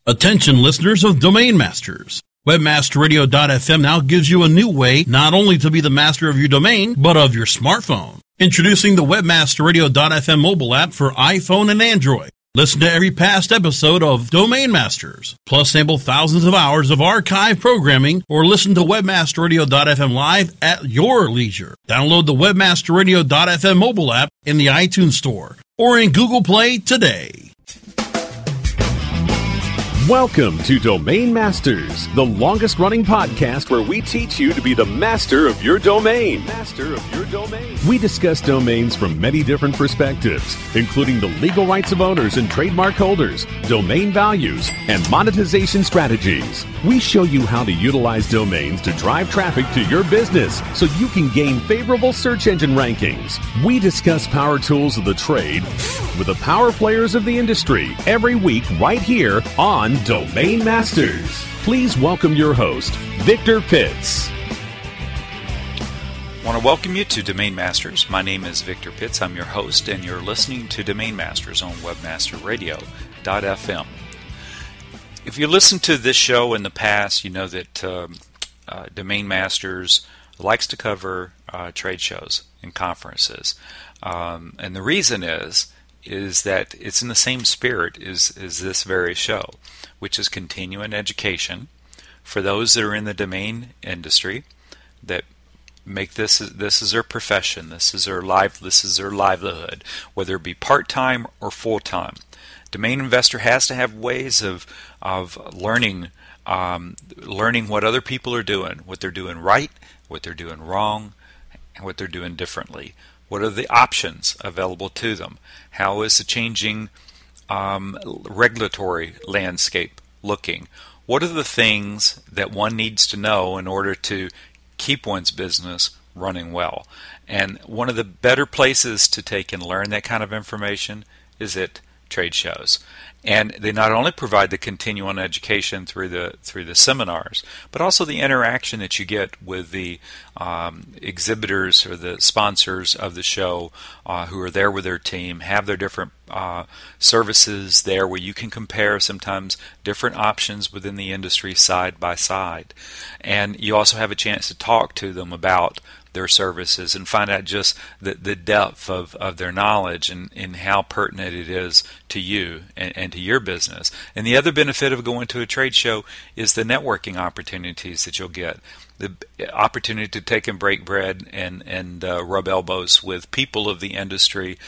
Attention listeners of Domain Masters. Webmasterradio.fm now gives you a new way not only to be the master of your domain, but of your smartphone. Introducing the Webmasterradio.fm mobile app for iPhone and Android. Listen to every past episode of Domain Masters, plus sample thousands of hours of archive programming, or listen to Webmasterradio.fm live at your leisure. Download the Webmasterradio.fm mobile app in the iTunes Store or in Google Play today. Welcome to Domain Masters, the longest-running podcast where we teach you to be the master of your domain. We discuss domains from many different perspectives, including the legal rights of owners and trademark holders, domain values, and monetization strategies. We show you how to utilize domains to drive traffic to your business so you can gain favorable search engine rankings. We discuss power tools of the trade with the power players of the industry every week right here on Domain Masters. Please welcome your host, Victor Pitts. I want to welcome you to Domain Masters. My name is Victor Pitts. I'm your host, and you're listening to Domain Masters on webmasterradio.fm. If you listened to this show in the past, you know that Domain Masters likes to cover trade shows and conferences. And the reason is that it's in the same spirit as this very show, which is continuing education for those that are in the domain industry that make this is their profession, this is their livelihood, whether it be part-time or full-time. Domain investor has to have ways of learning what other people are doing, what they're doing right, what they're doing wrong, and what they're doing differently. What are the options available to them? How is the changing regulatory landscape looking? What are the things that one needs to know in order to keep one's business running well? And one of the better places to take and learn that kind of information is at trade shows. And they not only provide the continuing education through the seminars, but also the interaction that you get with the exhibitors or the sponsors of the show who are there with their team, have their different services there where you can compare sometimes different options within the industry side by side. And you also have a chance to talk to them about their services and find out just the depth of their knowledge and how pertinent it is to you and to your business. And the other benefit of going to a trade show is the networking opportunities that you'll get. The opportunity to take and break bread and rub elbows with people of the industry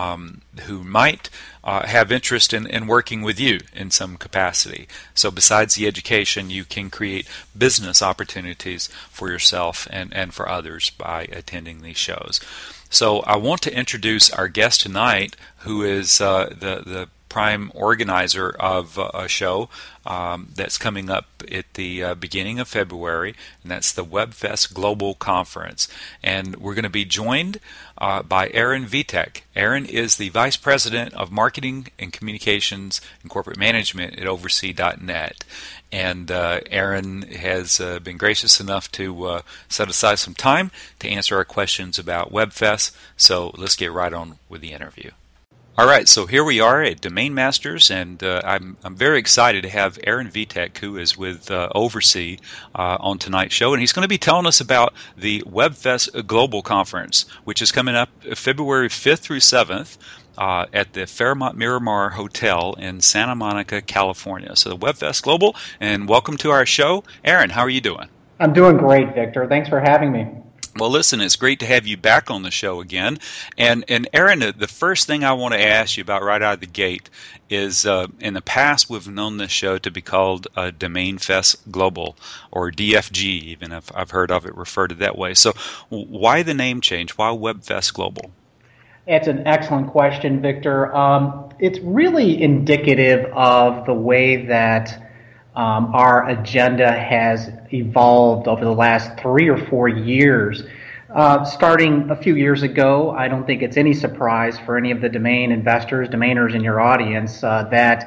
who might have interest in working with you in some capacity. So besides the education, you can create business opportunities for yourself and for others by attending these shows. So I want to introduce our guest tonight, who is the prime organizer of a show that's coming up at the beginning of February, and that's the WebFest Global Conference. And we're going to be joined by Aaron Vitek. Aaron is the Vice President of Marketing and Communications and Corporate Management at Oversee.net. And Aaron has been gracious enough to set aside some time to answer our questions about WebFest. So let's get right on with the interview. All right, so here we are at Domain Masters, and I'm very excited to have Aaron Vitek, who is with Oversee, on tonight's show, and he's going to be telling us about the WebFest Global Conference, which is coming up February 5th through 7th at the Fairmont Miramar Hotel in Santa Monica, California. So the WebFest Global, and welcome to our show. Aaron, how are you doing? I'm doing great, Victor. Thanks for having me. Well, listen, it's great to have you back on the show again. And Aaron, the first thing I want to ask you about right out of the gate is, in the past, we've known this show to be called Domain Fest Global, or DFG, even if I've heard of it referred to that way. So why the name change? Why WebFest Global? It's an excellent question, Victor. It's really indicative of the way that our agenda has evolved over the last 3 or 4 years. Starting a few years ago, I don't think it's any surprise for any of the domain investors, domainers in your audience, that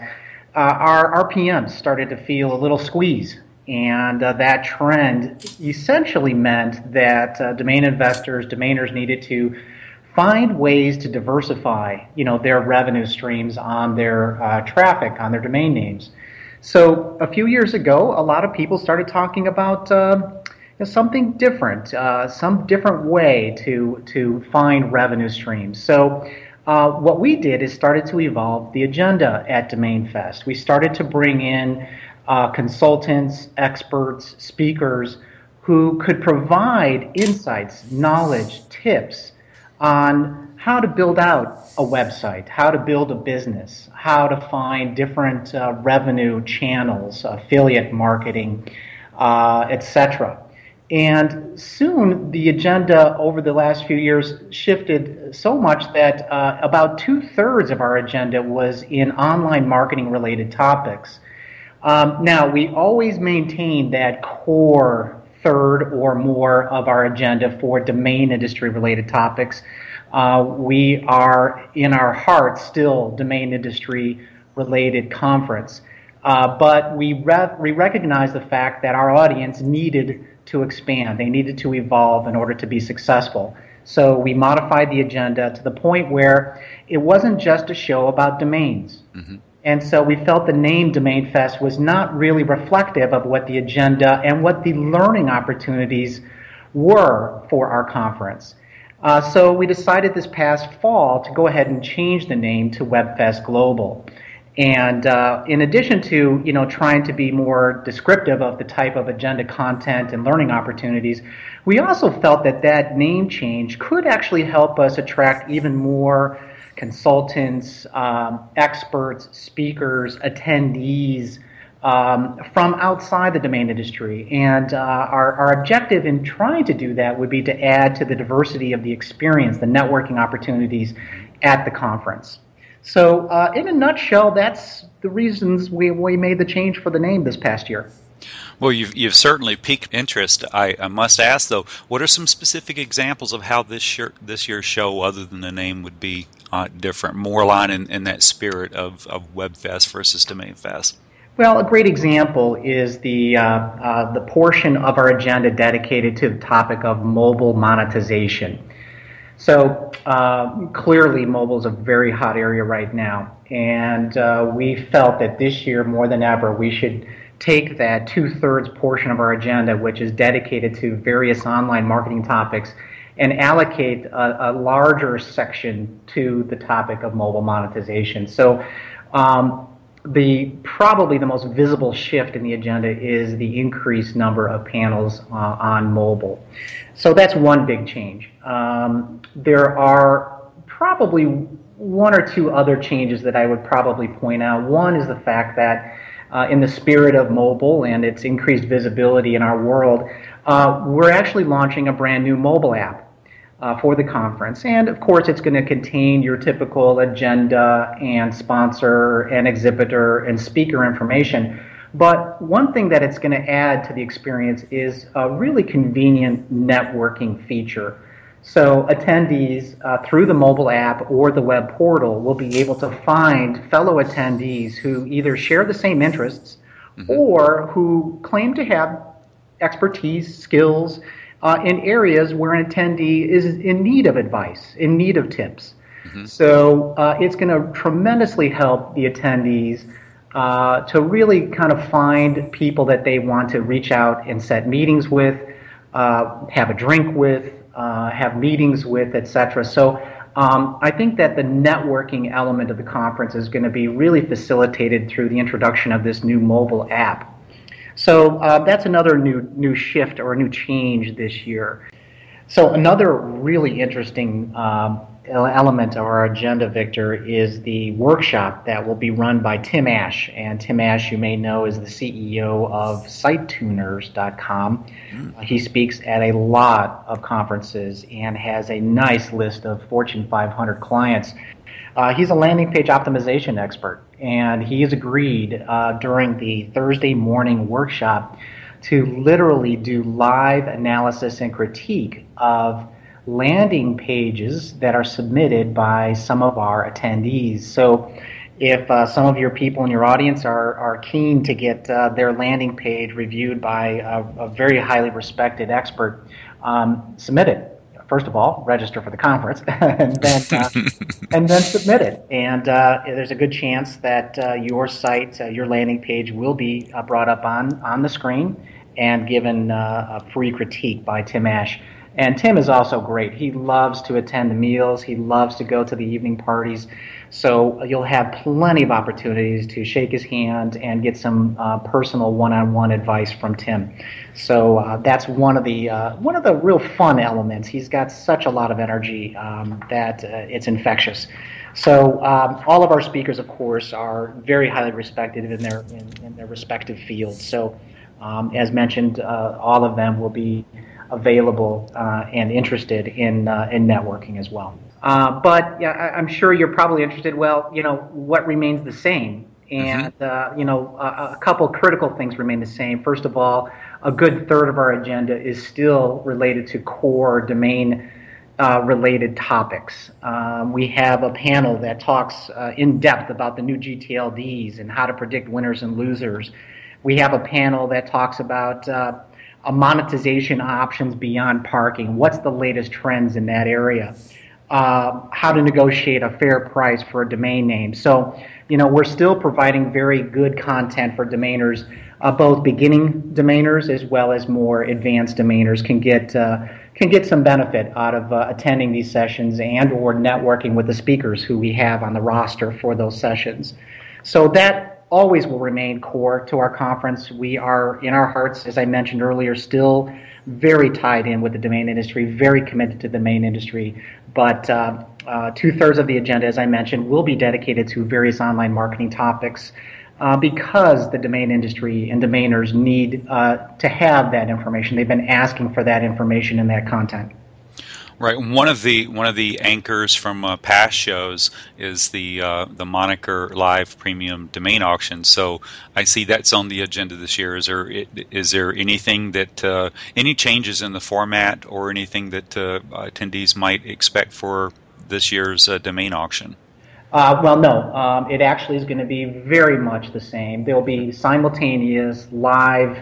our RPMs started to feel a little squeeze. And that trend essentially meant that domain investors, domainers needed to find ways to diversify, their revenue streams on their traffic, on their domain names. So a few years ago, a lot of people started talking about something different, some different way to find revenue streams. So what we did is started to evolve the agenda at Domain Fest. We started to bring in consultants, experts, speakers who could provide insights, knowledge, tips on how to build out a website, how to build a business, how to find different revenue channels, affiliate marketing, etc. And soon the agenda over the last few years shifted so much that about 2/3 of our agenda was in online marketing related topics. Now, we always maintain that core third or more of our agenda for domain industry related topics. We are in our heart still domain industry related conference. But we recognize the fact that our audience needed to expand. They needed to evolve in order to be successful. So we modified the agenda to the point where it wasn't just a show about domains. Mm-hmm. And so we felt the name Domain Fest was not really reflective of what the agenda and what the learning opportunities were for our conference. So we decided this past fall to go ahead and change the name to WebFest Global. And in addition to trying to be more descriptive of the type of agenda content and learning opportunities, we also felt that name change could actually help us attract even more consultants, experts, speakers, attendees from outside the domain industry. And our objective in trying to do that would be to add to the diversity of the experience, the networking opportunities at the conference. So in a nutshell, that's the reasons we made the change for the name this past year. Well, you've certainly piqued interest. I must ask, though, what are some specific examples of how this year's show, other than the name, would be different, more aligned in that spirit of WebFest versus Domain Fest? Well, a great example is the portion of our agenda dedicated to the topic of mobile monetization. So clearly mobile is a very hot area right now, and we felt that this year more than ever we should take that 2/3 portion of our agenda, which is dedicated to various online marketing topics, and allocate a larger section to the topic of mobile monetization. So probably the most visible shift in the agenda is the increased number of panels on mobile. So that's one big change. There are probably one or two other changes that I would probably point out. One is the fact that in the spirit of mobile and its increased visibility in our world, we're actually launching a brand new mobile app for the conference. And of course, it's going to contain your typical agenda and sponsor and exhibitor and speaker information. But one thing that it's going to add to the experience is a really convenient networking feature. So attendees through the mobile app or the web portal will be able to find fellow attendees who either share the same interests or who claim to have expertise, skills in areas where an attendee is in need of advice, in need of tips. So it's going to tremendously help the attendees to really kind of find people that they want to reach out and set meetings with, have a drink with, have meetings with, etc. So I think that the networking element of the conference is going to be really facilitated through the introduction of this new mobile app. So that's another new shift or a new change this year. So another really interesting element of our agenda, Victor, is the workshop that will be run by Tim Ash. And Tim Ash, you may know, is the CEO of SiteTuners.com. He speaks at a lot of conferences and has a nice list of Fortune 500 clients. He's a landing page optimization expert, and he has agreed during the Thursday morning workshop to literally do live analysis and critique of landing pages that are submitted by some of our attendees. So if some of your people in your audience are keen to get their landing page reviewed by a very highly respected expert, submit it. first of all, register for the conference, and then submit it. And there's a good chance that your site, your landing page, will be brought up on the screen and given a free critique by Tim Ash. And Tim is also great. He loves to attend the meals. He loves to go to the evening parties. So you'll have plenty of opportunities to shake his hand and get some personal one-on-one advice from Tim. So that's one of the real fun elements. He's got such a lot of energy that it's infectious. So all of our speakers, of course, are very highly respected in their respective fields. So as mentioned, all of them will be available and interested in networking as well. But yeah, I'm sure you're probably interested. Well, what remains the same? And a couple critical things remain the same. First of all, a good third of our agenda is still related to core domain related topics. We have a panel that talks in depth about the new GTLDs and how to predict winners and losers. We have a panel that talks about monetization options beyond parking. What's the latest trends in that area? How to negotiate a fair price for a domain name. So, we're still providing very good content for domainers, both beginning domainers as well as more advanced domainers can get some benefit out of attending these sessions and or networking with the speakers who we have on the roster for those sessions. So that always will remain core to our conference. We are, in our hearts, as I mentioned earlier, still very tied in with the domain industry, very committed to the domain industry. But 2/3 of the agenda, as I mentioned, will be dedicated to various online marketing topics because the domain industry and domainers need to have that information. They've been asking for that information and that content. Right. One of the anchors from past shows is the Moniker Live Premium Domain Auction. So I see that's on the agenda this year. Is there anything that any changes in the format or anything that attendees might expect for this year's domain auction? Well, no. It actually is going to be very much the same. There will be simultaneous live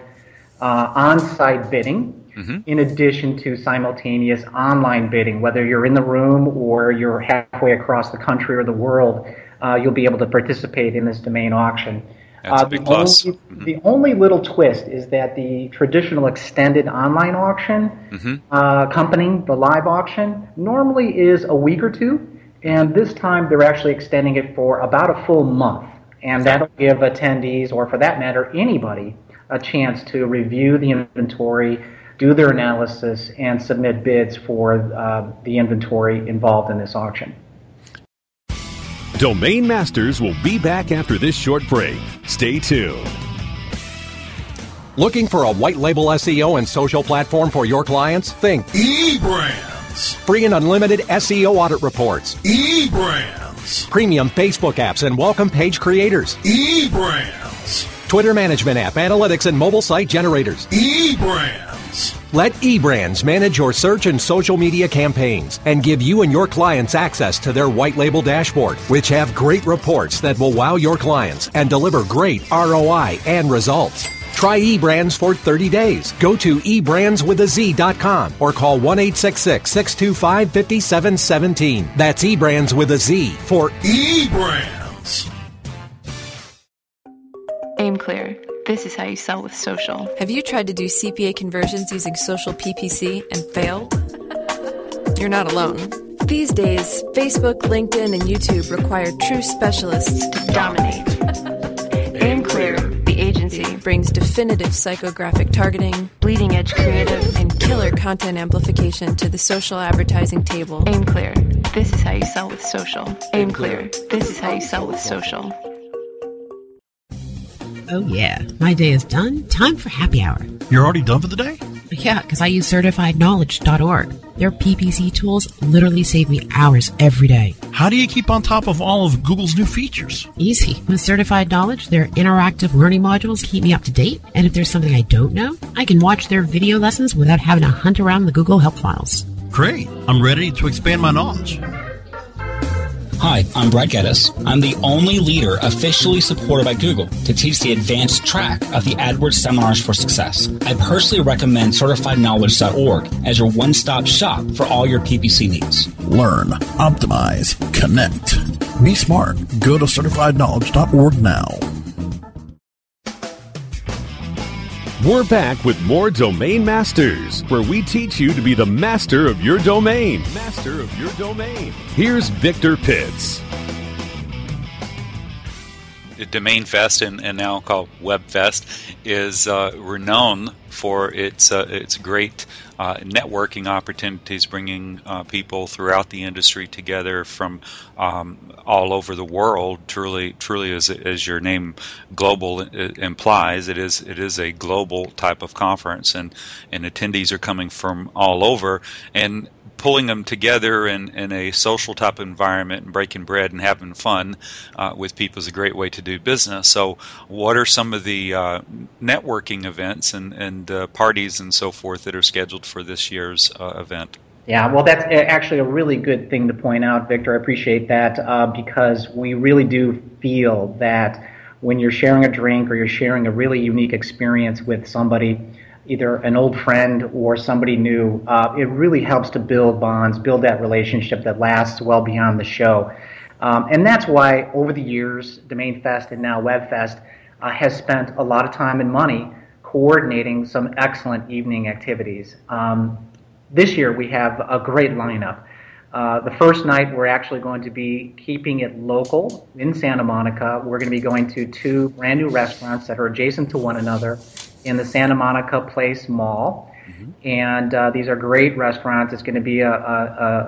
on-site bidding. In addition to simultaneous online bidding, whether you're in the room or you're halfway across the country or the world, you'll be able to participate in this domain auction. That's a big plus. The only little twist is that the traditional extended online auction accompanying the live auction normally is a week or two, and this time they're actually extending it for about a full month, and that'll give attendees, or for that matter, anybody, a chance to review the inventory, do their analysis, and submit bids for the inventory involved in this auction. Domain Masters will be back after this short break. Stay tuned. Looking for a white label SEO and social platform for your clients? Think eBrands. Free and unlimited SEO audit reports. eBrands. Premium Facebook apps and welcome page creators. eBrands. Twitter management app, analytics, and mobile site generators. eBrands. Let eBrands manage your search and social media campaigns and give you and your clients access to their white label dashboard, which have great reports that will wow your clients and deliver great ROI and results. Try eBrands for 30 days. Go to eBrandsWithAZ.com or call 1-866-625-5717. That's eBrands with a Z for eBrands. Aim clear. This is how you sell with social. Have you tried to do CPA conversions using social PPC and failed? You're not alone. These days, Facebook, LinkedIn, and YouTube require true specialists to dominate. Aim clear. The agency brings definitive psychographic targeting, bleeding edge creative, and killer content amplification to the social advertising table. Aim clear. This is how you sell with social. Aim clear. This is how you sell with social. Oh yeah, my day is done. Time for happy hour. You're already done for the day? Yeah, because I use CertifiedKnowledge.org. Their PPC tools literally save me hours every day. How do you keep on top of all of Google's new features? Easy. With Certified Knowledge, their interactive learning modules keep me up to date. And if there's something I don't know, I can watch their video lessons without having to hunt around the Google Help files. Great. I'm ready to expand my knowledge. Hi, I'm Brett Geddes. I'm the only leader officially supported by Google to teach the advanced track of the AdWords Seminars for Success. I personally recommend CertifiedKnowledge.org as your one-stop shop for all your PPC needs. Learn, optimize, connect. Be smart. Go to CertifiedKnowledge.org now. We're back with more Domain Masters, where we teach you to be the master of your domain. Master of your domain. Here's Victor Pitts. Domain Fest, and now called WebFest, is renowned for its great networking opportunities, bringing people throughout the industry together from all over the world. Truly, as your name global implies, it is a global type of conference, and attendees are coming from all over, and pulling them together in a social type environment and breaking bread and having fun with people is a great way to do business. So what are some of the networking events and parties and so forth that are scheduled for this year's event? Yeah, well, that's actually a really good thing to point out, Victor. I appreciate that because we really do feel that when you're sharing a drink or you're sharing a really unique experience with somebody, either an old friend or somebody new, it really helps to build bonds, build that relationship that lasts well beyond the show. And that's why over the years, Domain Fest and now WebFest has spent a lot of time and money coordinating some excellent evening activities. This year we have a great lineup. The first night we're actually going to be keeping it local in Santa Monica. We're going to be going to 2 brand new restaurants that are adjacent to one another in the Santa Monica Place Mall. Mm-hmm. And these are great restaurants. It's going to be a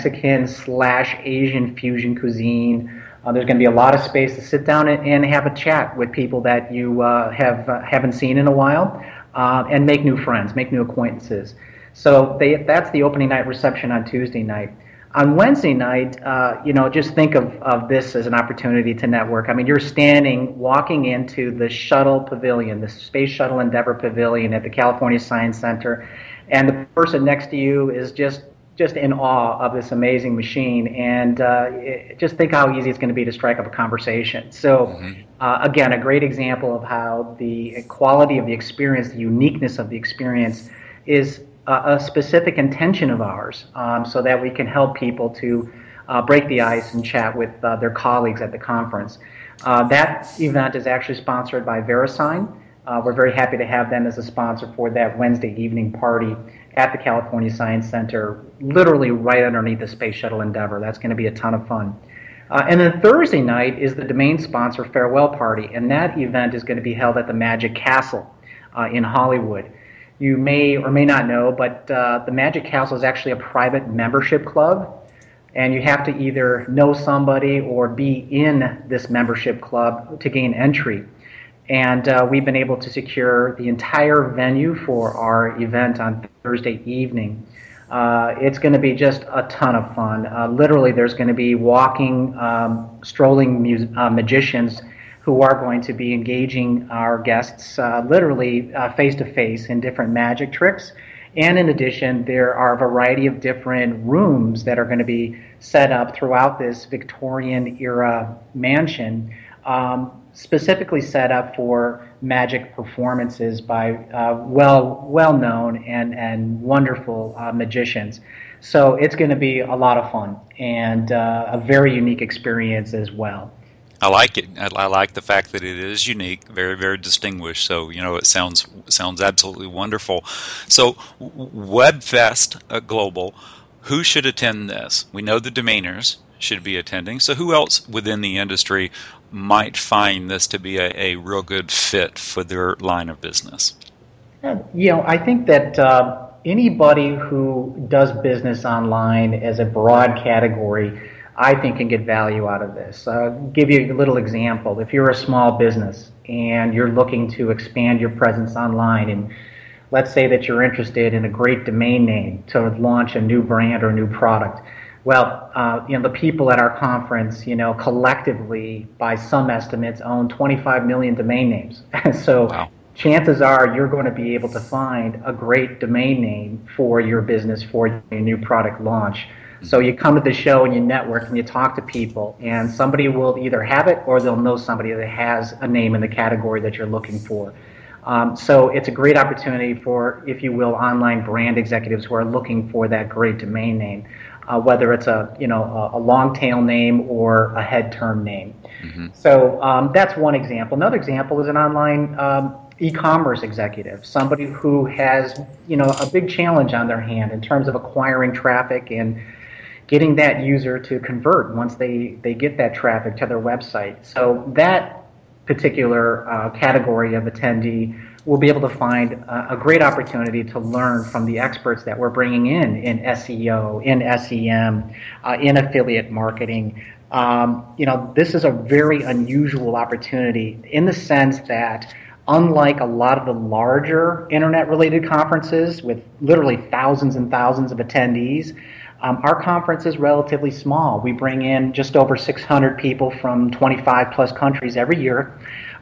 Mexican/Asian fusion cuisine. There's going to be a lot of space to sit down and have a chat with people that you haven't seen in a while, and make new friends, make new acquaintances. So that's the opening night reception on Tuesday night. On Wednesday night, just think of this as an opportunity to network. I mean, you're walking into the shuttle pavilion, the Space Shuttle Endeavour pavilion at the California Science Center, and the person next to you is just in awe of this amazing machine, and just think how easy it's going to be to strike up a conversation. So, again, a great example of how the quality of the experience, the uniqueness of the experience is a specific intention of ours, so that we can help people to break the ice and chat with their colleagues at the conference. That event is actually sponsored by VeriSign. We're very happy to have them as a sponsor for that Wednesday evening party at the California Science Center, literally right underneath the Space Shuttle Endeavour. That's going to be a ton of fun. And then Thursday night is the domain sponsor farewell party, and that event is going to be held at the Magic Castle in Hollywood. You may or may not know, but the Magic Castle is actually a private membership club, and you have to either know somebody or be in this membership club to gain entry. And we've been able to secure the entire venue for our event on Thursday evening. It's going to be just a ton of fun. Literally, there's going to be walking, strolling magicians who are going to be engaging our guests literally face-to-face in different magic tricks. And in addition, there are a variety of different rooms that are going to be set up throughout this Victorian-era mansion, specifically set up for magic performances by well-known and wonderful magicians. So it's going to be a lot of fun and a very unique experience as well. I like it. I like the fact that it is unique, very, very distinguished. So, it sounds absolutely wonderful. So, WebFest Global, who should attend this? We know the domainers should be attending. So, who else within the industry might find this to be a real good fit for their line of business? I think that anybody who does business online as a broad category, I think, can get value out of this. I'll give you a little example. If you're a small business and you're looking to expand your presence online, and let's say that you're interested in a great domain name to launch a new brand or a new product, well, the people at our conference, collectively, by some estimates, own 25 million domain names. So wow. Chances are you're going to be able to find a great domain name for your business, for your new product launch. So you come to the show and you network and you talk to people, and somebody will either have it or they'll know somebody that has a name in the category that you're looking for. So it's a great opportunity for, if you will, online brand executives who are looking for that great domain name, whether it's a long tail name or a head term name. Mm-hmm. So that's one example. Another example is an online e-commerce executive, somebody who has a big challenge on their hand in terms of acquiring traffic and getting that user to convert once they get that traffic to their website. So that particular category of attendee will be able to find a great opportunity to learn from the experts that we're bringing in SEO, in SEM, in affiliate marketing. This is a very unusual opportunity in the sense that, unlike a lot of the larger internet-related conferences with literally thousands and thousands of attendees, our conference is relatively small. We bring in just over 600 people from 25-plus countries every year.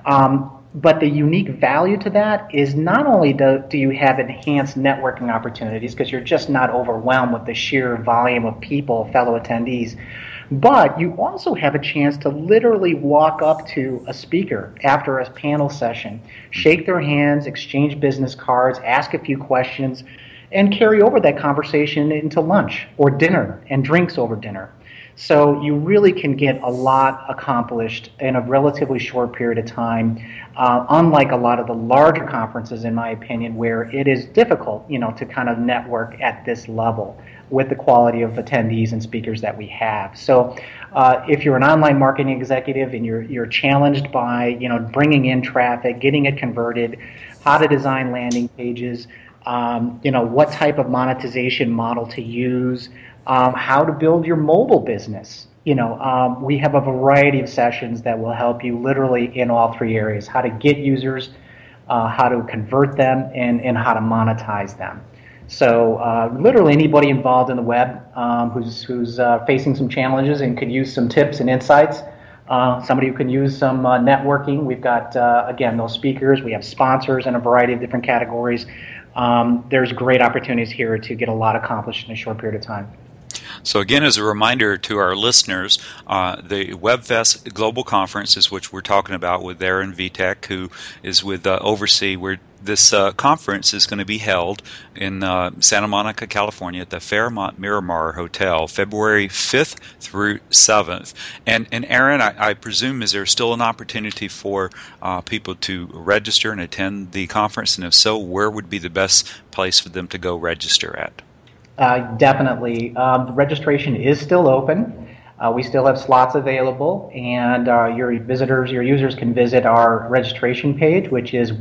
But the unique value to that is not only do you have enhanced networking opportunities because you're just not overwhelmed with the sheer volume of people, fellow attendees, but you also have a chance to literally walk up to a speaker after a panel session, shake their hands, exchange business cards, ask a few questions, and carry over that conversation into lunch or dinner and drinks over dinner. So you really can get a lot accomplished in a relatively short period of time, unlike a lot of the larger conferences, in my opinion, where it is difficult, to kind of network at this level with the quality of attendees and speakers that we have. So if you're an online marketing executive and you're challenged by, bringing in traffic, getting it converted, how to design landing pages, what type of monetization model to use, how to build your mobile business. We have a variety of sessions that will help you literally in all three areas: how to get users, how to convert them, and how to monetize them. So literally anybody involved in the web who's facing some challenges and could use some tips and insights, somebody who can use some networking. We've got, again, those speakers. We have sponsors in a variety of different categories. There's great opportunities here to get a lot accomplished in a short period of time. So again, as a reminder to our listeners, the WebFest Global Conference is which we're talking about with Aaron Vitek, who is with Oversee, where this conference is going to be held in Santa Monica, California at the Fairmont Miramar Hotel, February 5th through 7th. And Aaron, I presume, is there still an opportunity for people to register and attend the conference? And if so, where would be the best place for them to go register at? Definitely. The registration is still open. We still have slots available, and your users can visit our registration page, which is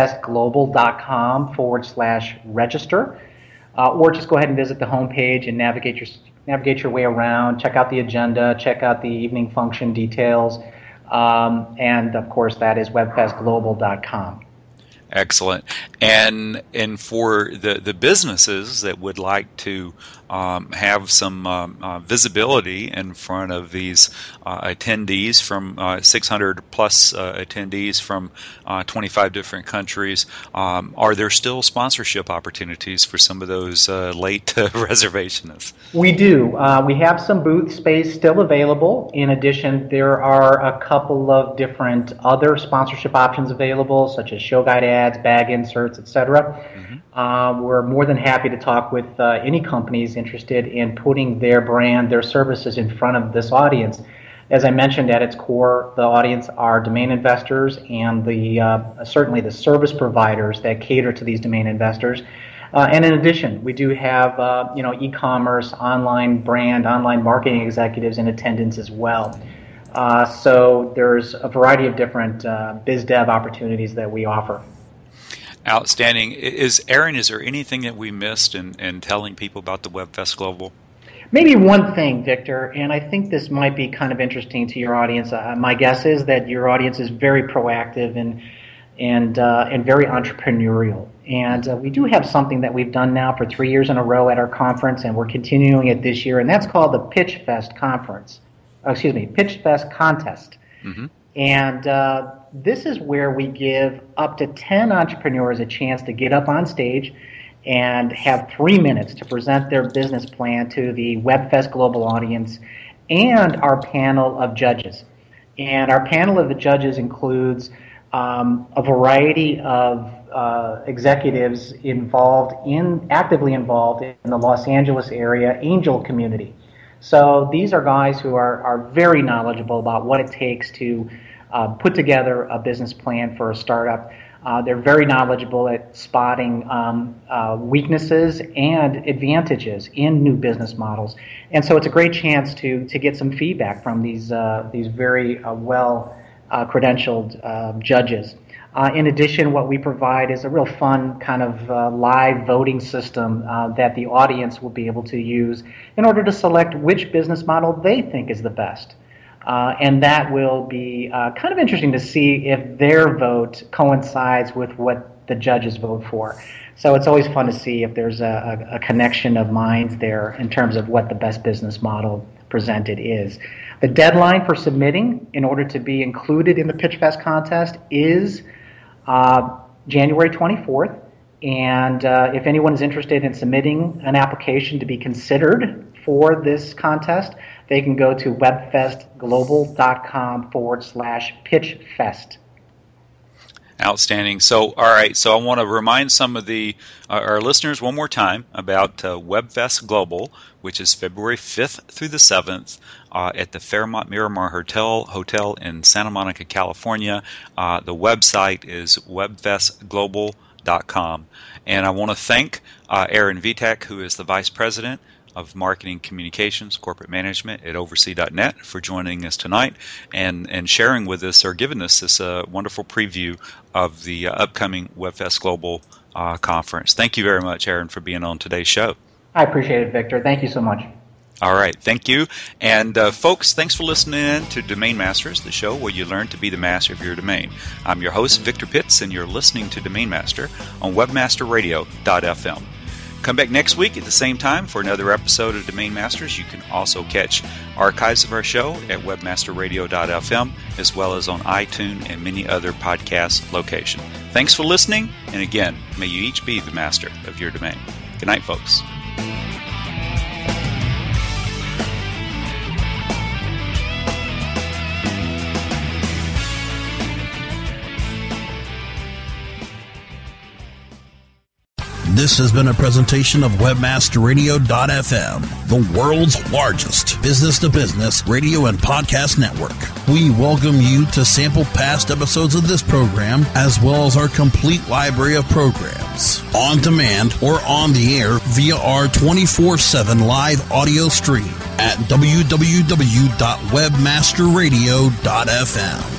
webfestglobal.com/register, or just go ahead and visit the homepage and navigate your way around, check out the agenda, check out the evening function details, and of course that is webfestglobal.com. Excellent. And for the businesses that would like to have some visibility in front of these attendees from 600 plus attendees from 25 different countries, are there still sponsorship opportunities for some of those late reservationists? We do. We have some booth space still available. In addition, there are a couple of different other sponsorship options available, such as show guide ads, bag inserts, etc. Mm-hmm. We're more than happy to talk with any companies interested in putting their brand, their services in front of this audience. As I mentioned, at its core, the audience are domain investors and certainly the service providers that cater to these domain investors. And in addition, we do have e-commerce, online brand, online marketing executives in attendance as well. So there's a variety of different biz dev opportunities that we offer. Outstanding. Aaron, is there anything that we missed in telling people about the WebFest Global? Maybe one thing, Victor, and I think this might be kind of interesting to your audience. My guess is that your audience is very proactive and very entrepreneurial. And we do have something that we've done now for 3 years in a row at our conference, and we're continuing it this year, and that's called the PitchFest PitchFest Contest. Mm-hmm. And this is where we give up to 10 entrepreneurs a chance to get up on stage and have 3 minutes to present their business plan to the WebFest Global audience and our panel of judges. And our panel of the judges includes a variety of executives actively involved in the Los Angeles area angel community. So these are guys who are very knowledgeable about what it takes to put together a business plan for a startup. They're very knowledgeable at spotting weaknesses and advantages in new business models. And so it's a great chance to get some feedback from these very well-credentialed judges. In addition, what we provide is a real fun kind of live voting system that the audience will be able to use in order to select which business model they think is the best. And that will be kind of interesting to see if their vote coincides with what the judges vote for. So it's always fun to see if there's a connection of minds there in terms of what the best business model presented is. The deadline for submitting in order to be included in the PitchFest contest is January 24th. And if anyone is interested in submitting an application to be considered for this contest, they can go to webfestglobal.com/pitchfest. Outstanding. So, all right. So I want to remind some of our listeners one more time about WebFest Global, which is February 5th through the 7th at the Fairmont Miramar Hotel in Santa Monica, California. The website is webfestglobal.com. And I want to thank Aaron Vitak, who is the Vice President of Marketing Communications, Corporate Management at Oversea.net, for joining us tonight and sharing with us or giving us this wonderful preview of the upcoming WebFest Global conference. Thank you very much, Aaron, for being on today's show. I appreciate it, Victor. Thank you so much. All right, thank you. And folks, thanks for listening in to Domain Masters, the show where you learn to be the master of your domain. I'm your host, Victor Pitts, and you're listening to Domain Master on webmasterradio.fm. Come back next week at the same time for another episode of Domain Masters. You can also catch archives of our show at webmasterradio.fm, as well as on iTunes and many other podcast locations. Thanks for listening, and again, may you each be the master of your domain. Good night, folks. This has been a presentation of WebmasterRadio.fm, the world's largest business-to-business radio and podcast network. We welcome you to sample past episodes of this program, as well as our complete library of programs, on demand or on the air via our 24/7 live audio stream at www.webmasterradio.fm.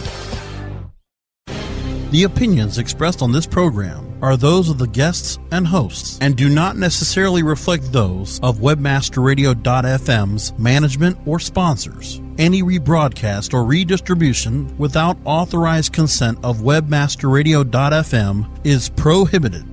The opinions expressed on this program are those of the guests and hosts and do not necessarily reflect those of WebmasterRadio.fm's management or sponsors. Any rebroadcast or redistribution without authorized consent of WebmasterRadio.fm is prohibited.